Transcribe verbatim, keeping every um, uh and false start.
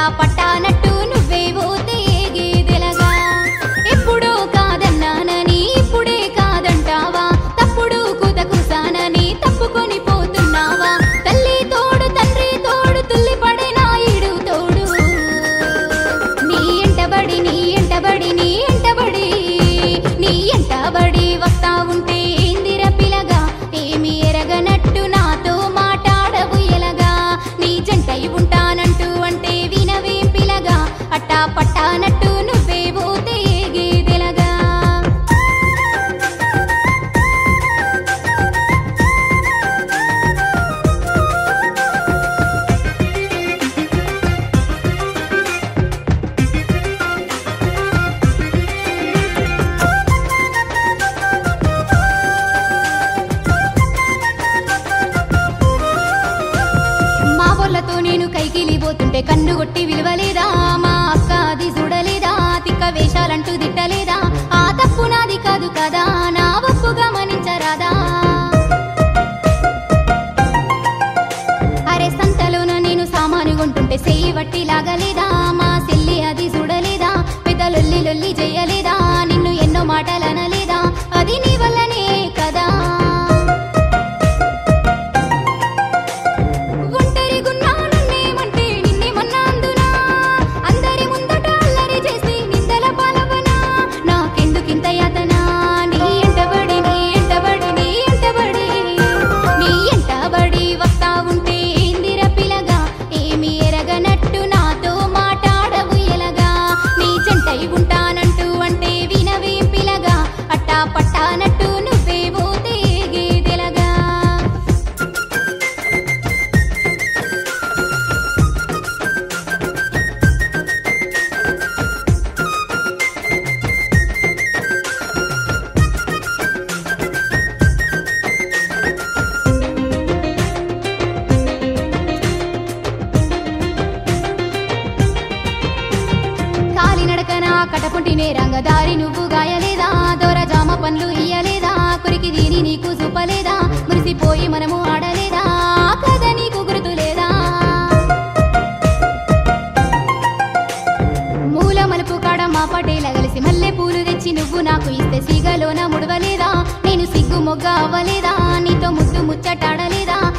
పట్టానట్టు నువ్వే పోతే ఏగేదెలగా ఎప్పుడో కాదన్నానని ఇప్పుడే కాదంటావా తప్పుడు కూత కూసానని తప్పుకొని పోతున్నావా తల్లి తోడు తండ్రి తోడు తుల్లి పడే నాయుడు తోడు నీ ఎంటబడి నీ ఎంటబడి నీ ఎంటబడి నీ ఎంటబడి వస్తా ఉంటే ఏందిర పిలగా ఏమి ఎరగనట్టు నాతో మాట్లాడవు ఎలగా నీ జంటై ఉంటానంటూ అంటే వినవేం పిలగా అట్టా పట్టానట్టు నువ్వే పోతే ఏగేదెలగా మా వాళ్ళతో నేను కైకిలిపోతుంటే కన్ను కొట్టి విలువలేదా మా అక్క అది చూడలేదా తిక్క వేషాలంటూ తిట్టలేదా ఆ తప్పు నాది కాదు కదా నా ఒప్పు గమనించరాదా అరే సంతలోన నేను సామాను కొంటుంటే సెయ్యి వట్టి లాగలేదా మా సెల్లి అది చూడలేదా పెద్ద లొల్లి లొల్లి చెయ్యలేదా నిన్ను ఎన్నో మాటలనలేదా అది నీ వల్లనే కదా ఒంటరి గున్నానన్నేమంటే నిన్నేమన్నా అందునా అందరి ముందట అల్లరి చేసి నిందల పాలవనా నాకెందుకింత యాతనా నీ ఎంటబడి నీ ఎంటబడి నీ ఎంటబడి నీ ఎంటబడి వస్తా ఉంటే ఏందిర పిలగా ఏమి ఎరగనట్టు నాతో మాట్లాడవు ఎలగా నీ జంటై ఉంటానంటూ అంటే వినవేం పిలగా అట్టా పట్టానట్టు నువ్వే పోతే ఏగేదెలగా కాలినడకన కటపుంటినే రంగదారి నువ్వు గాయలేదా దొర జామ పండ్లు ఇయ్యలేదా కురికి దీని నీకు చూపలేదా మురిసిపోయి మనము ఆడలేదా కథ నీకు గుర్తులేదా మూల మలుపు కాడ మా పటేల కలిసి మల్లె పూలు తెచ్చి నువ్వు నాకు ఇస్తే సిగలోన ముడవలేదా నేను సిగ్గు మొగ్గ అవ్వలేదా నీతో ముద్దు ముచ్చటాడలేదా